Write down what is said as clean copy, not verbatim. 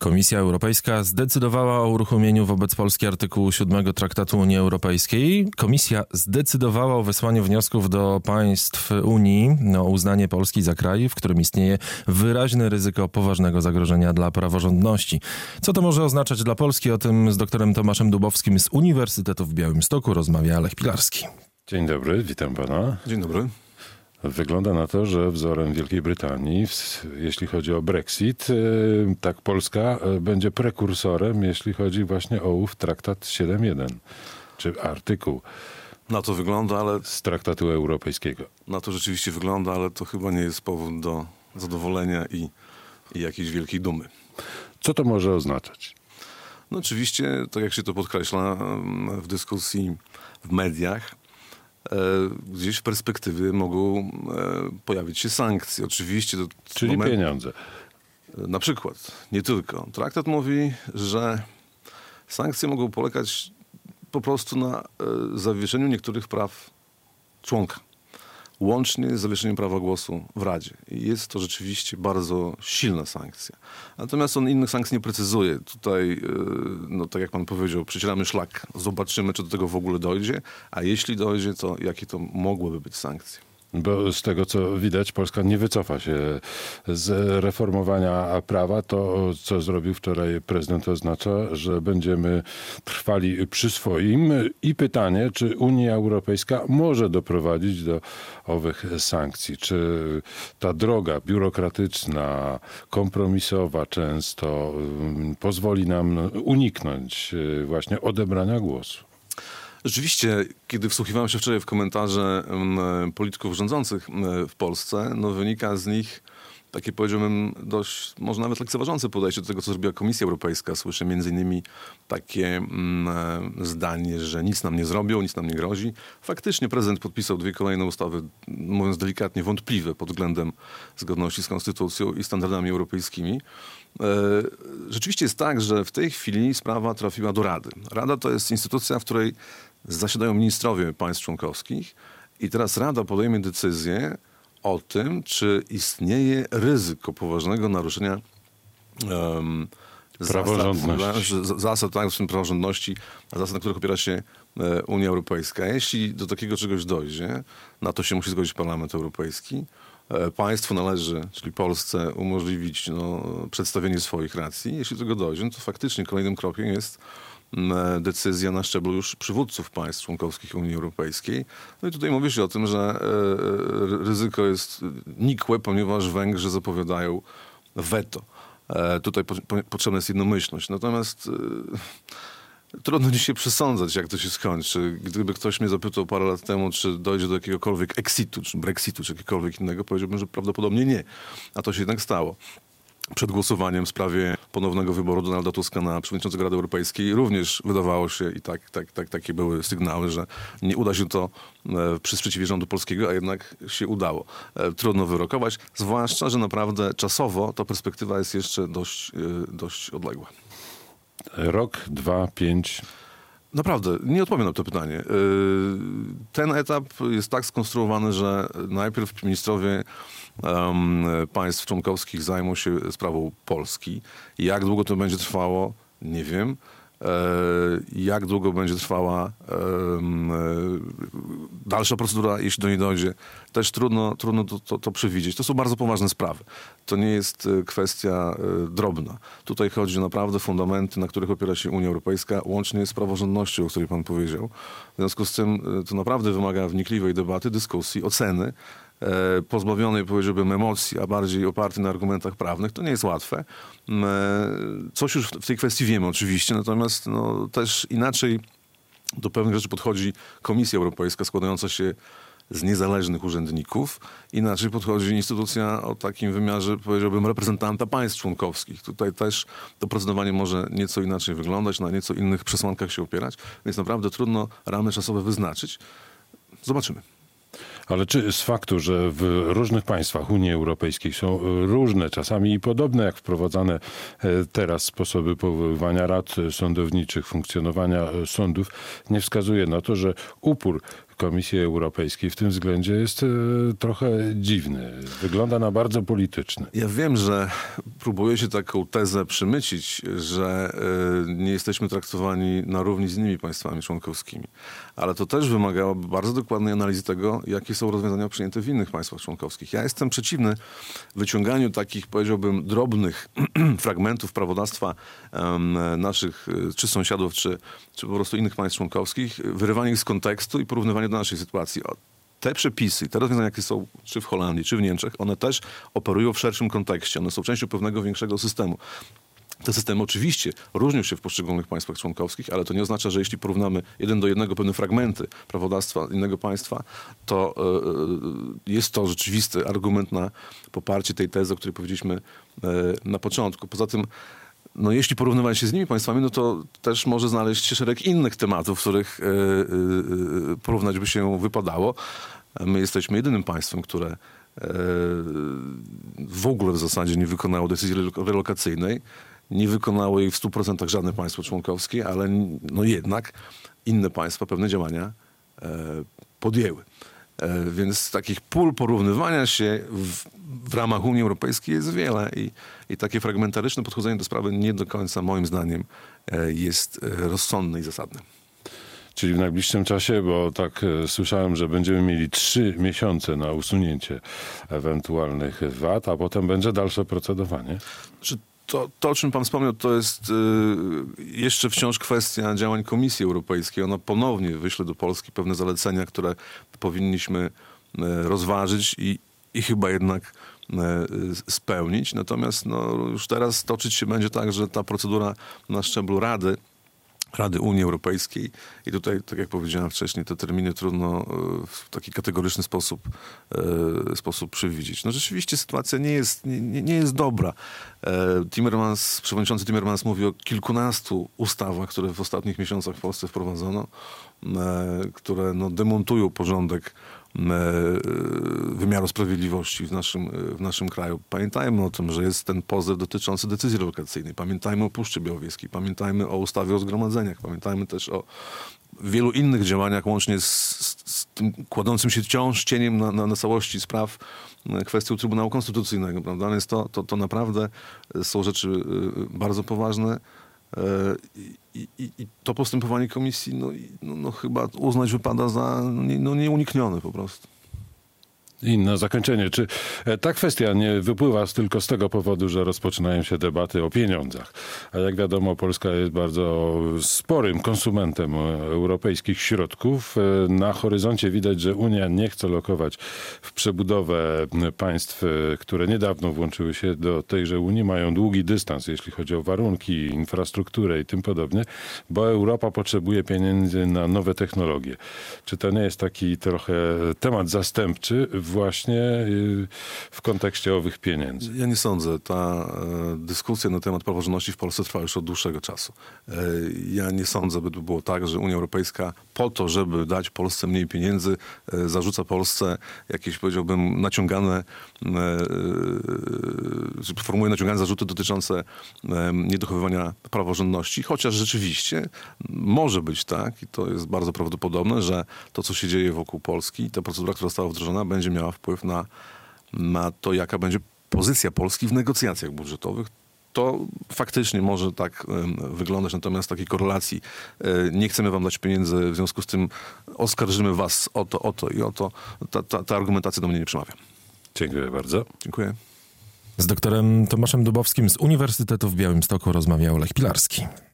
Komisja Europejska zdecydowała o uruchomieniu wobec Polski artykułu 7 Traktatu Unii Europejskiej. Komisja zdecydowała o wysłaniu wniosków do państw Unii o uznanie Polski za kraj, w którym istnieje wyraźne ryzyko poważnego zagrożenia dla praworządności. Co to może oznaczać dla Polski? O tym z doktorem Tomaszem Dubowskim z Uniwersytetu w Białymstoku rozmawia Lech Pilarski. Dzień dobry, witam pana. Dzień dobry. Wygląda na to, że wzorem Wielkiej Brytanii, jeśli chodzi o Brexit, tak Polska będzie prekursorem, jeśli chodzi właśnie o ów traktat 7.1, czy artykuł. Na to wygląda, ale... Z traktatu europejskiego. Na to rzeczywiście wygląda, ale to chyba nie jest powód do zadowolenia i jakiejś wielkiej dumy. Co to może oznaczać? No oczywiście, tak jak się to podkreśla w dyskusji w mediach, gdzieś w perspektywie mogą pojawić się sankcje. Oczywiście. Czyli pieniądze. Na przykład, nie tylko. Traktat mówi, że sankcje mogą polegać po prostu na zawieszeniu niektórych praw członka. Łącznie z zawieszeniem prawa głosu w Radzie. I jest to rzeczywiście bardzo silna sankcja. Natomiast on innych sankcji nie precyzuje. Tutaj, no tak jak pan powiedział, przecieramy szlak. Zobaczymy, czy do tego w ogóle dojdzie. A jeśli dojdzie, to jakie to mogłyby być sankcje? Bo z tego, co widać, Polska nie wycofa się z reformowania prawa. To, co zrobił wczoraj prezydent, oznacza, że będziemy trwali przy swoim. I pytanie, czy Unia Europejska może doprowadzić do owych sankcji? Czy ta droga biurokratyczna, kompromisowa często pozwoli nam uniknąć właśnie odebrania głosu? Rzeczywiście, kiedy wsłuchiwałem się wczoraj w komentarze polityków rządzących w Polsce, no wynika z nich takie, powiedziałbym, dość, może nawet lekceważące podejście do tego, co zrobiła Komisja Europejska. Słyszę między innymi takie zdanie, że nic nam nie zrobią, nic nam nie grozi. Faktycznie prezydent podpisał 2 kolejne ustawy, mówiąc delikatnie, wątpliwe pod względem zgodności z konstytucją i standardami europejskimi. Rzeczywiście jest tak, że w tej chwili sprawa trafiła do Rady. Rada to jest instytucja, w której zasiadają ministrowie państw członkowskich i teraz Rada podejmie decyzję o tym, czy istnieje ryzyko poważnego naruszenia zasad praworządności, zasad, na których opiera się Unia Europejska. Jeśli do takiego czegoś dojdzie, na to się musi zgodzić Parlament Europejski. Państwu należy, czyli Polsce, umożliwić przedstawienie swoich racji. Jeśli do tego dojdzie, to faktycznie kolejnym krokiem jest decyzja na szczeblu już przywódców państw członkowskich Unii Europejskiej. No i tutaj mówi się o tym, że ryzyko jest nikłe, ponieważ Węgrzy zapowiadają weto. Tutaj potrzebna jest jednomyślność. Natomiast trudno dzisiaj przesądzać, jak to się skończy. Gdyby ktoś mnie zapytał parę lat temu, czy dojdzie do jakiegokolwiek exitu, czy Brexitu, czy jakiegokolwiek innego, powiedziałbym, że prawdopodobnie nie. A to się jednak stało. Przed głosowaniem w sprawie ponownego wyboru Donalda Tuska na przewodniczącego Rady Europejskiej również wydawało się i takie były sygnały, że nie uda się to przy sprzeciwie rządu polskiego, a jednak się udało. Trudno wyrokować, zwłaszcza, że naprawdę czasowo ta perspektywa jest jeszcze dość odległa. Rok, 2, 5... Naprawdę, nie odpowiem na to pytanie. Ten etap jest tak skonstruowany, że najpierw ministrowie państw członkowskich zajmą się sprawą Polski. Jak długo to będzie trwało, nie wiem. Jak długo będzie trwała dalsza procedura, jeśli do niej dojdzie, też trudno to przewidzieć. To są bardzo poważne sprawy. To nie jest kwestia drobna. Tutaj chodzi o naprawdę fundamenty, na których opiera się Unia Europejska, łącznie z praworządnością, o której pan powiedział. W związku z tym to naprawdę wymaga wnikliwej debaty, dyskusji, oceny, pozbawionej, powiedziałbym, emocji, a bardziej opartej na argumentach prawnych. To nie jest łatwe. Coś już w tej kwestii wiemy oczywiście, natomiast też inaczej do pewnych rzeczy podchodzi Komisja Europejska składająca się z niezależnych urzędników. Inaczej podchodzi instytucja o takim wymiarze, powiedziałbym, reprezentanta państw członkowskich. Tutaj też to procedowanie może nieco inaczej wyglądać, na nieco innych przesłankach się opierać, więc naprawdę trudno ramy czasowe wyznaczyć. Zobaczymy. Ale czy z faktu, że w różnych państwach Unii Europejskiej są różne, czasami i podobne jak wprowadzane teraz sposoby powoływania rad sądowniczych, funkcjonowania sądów, nie wskazuje na to, że upór Komisji Europejskiej w tym względzie jest trochę dziwny. Wygląda na bardzo polityczny. Ja wiem, że próbuje się taką tezę przymycić, że nie jesteśmy traktowani na równi z innymi państwami członkowskimi. Ale to też wymagałoby bardzo dokładnej analizy tego, jakie są rozwiązania przyjęte w innych państwach członkowskich. Ja jestem przeciwny wyciąganiu takich, powiedziałbym, drobnych fragmentów prawodawstwa naszych czy sąsiadów, czy po prostu innych państw członkowskich, wyrywanie ich z kontekstu i porównywanie do naszej sytuacji. Te przepisy, te rozwiązania, jakie są czy w Holandii, czy w Niemczech, one też operują w szerszym kontekście. One są częścią pewnego większego systemu. Te systemy oczywiście różnią się w poszczególnych państwach członkowskich, ale to nie oznacza, że jeśli porównamy 1:1 pewne fragmenty prawodawstwa innego państwa, to jest to rzeczywisty argument na poparcie tej tezy, o której powiedzieliśmy na początku. Poza tym, jeśli porównywać się z innymi państwami, no to też może znaleźć się szereg innych tematów, w których porównać by się wypadało. My jesteśmy jedynym państwem, które w ogóle w zasadzie nie wykonało decyzji relokacyjnej. Nie wykonało jej w 100% żadne państwo członkowskie, ale jednak inne państwa pewne działania podjęły. Więc takich pól porównywania się w ramach Unii Europejskiej jest wiele i takie fragmentaryczne podchodzenie do sprawy nie do końca moim zdaniem jest rozsądne i zasadne. Czyli w najbliższym czasie, bo tak słyszałem, że będziemy mieli 3 miesiące na usunięcie ewentualnych wad, a potem będzie dalsze procedowanie. To, o czym pan wspomniał, to jest jeszcze wciąż kwestia działań Komisji Europejskiej. Ona ponownie wyśle do Polski pewne zalecenia, które powinniśmy rozważyć i chyba jednak spełnić. Natomiast już teraz toczyć się będzie tak, że ta procedura na szczeblu Rady Unii Europejskiej i tutaj, tak jak powiedziałem wcześniej, te terminy trudno w taki kategoryczny sposób przewidzieć. Rzeczywiście sytuacja nie jest dobra. Przewodniczący Timmermans mówi o kilkunastu ustawach, które w ostatnich miesiącach w Polsce wprowadzono, które demontują porządek wymiaru sprawiedliwości w naszym kraju. Pamiętajmy o tym, że jest ten pozew dotyczący decyzji relokacyjnej. Pamiętajmy o Puszczy Białowieskiej. Pamiętajmy o ustawie o zgromadzeniach. Pamiętajmy też o wielu innych działaniach, łącznie z tym kładącym się wciąż cieniem na całości spraw kwestią Trybunału Konstytucyjnego. Prawda? Więc to naprawdę są rzeczy bardzo poważne. I to postępowanie komisji chyba uznać wypada za nieuniknione po prostu. I na zakończenie, czy ta kwestia nie wypływa tylko z tego powodu, że rozpoczynają się debaty o pieniądzach? A jak wiadomo, Polska jest bardzo sporym konsumentem europejskich środków. Na horyzoncie widać, że Unia nie chce lokować w przebudowę państw, które niedawno włączyły się do tejże Unii. Mają długi dystans, jeśli chodzi o warunki, infrastrukturę i tym podobnie, bo Europa potrzebuje pieniędzy na nowe technologie. Czy to nie jest taki trochę temat zastępczy właśnie w kontekście owych pieniędzy? Ja nie sądzę. Ta dyskusja na temat praworządności w Polsce trwa już od dłuższego czasu. Ja nie sądzę, by to było tak, że Unia Europejska po to, żeby dać Polsce mniej pieniędzy, zarzuca Polsce jakieś, powiedziałbym, formułuje naciągane zarzuty dotyczące niedochowywania praworządności, chociaż rzeczywiście może być tak, i to jest bardzo prawdopodobne, że to, co się dzieje wokół Polski, ta procedura, która została wdrożona, będzie miała wpływ na to, jaka będzie pozycja Polski w negocjacjach budżetowych. To faktycznie może tak wyglądać, natomiast takiej korelacji nie chcemy wam dać pieniędzy, w związku z tym oskarżymy was o to i o to. Ta argumentacja do mnie nie przemawia. Dziękuję bardzo. Dziękuję. Z doktorem Tomaszem Dubowskim z Uniwersytetu w Białymstoku rozmawiał Lech Pilarski.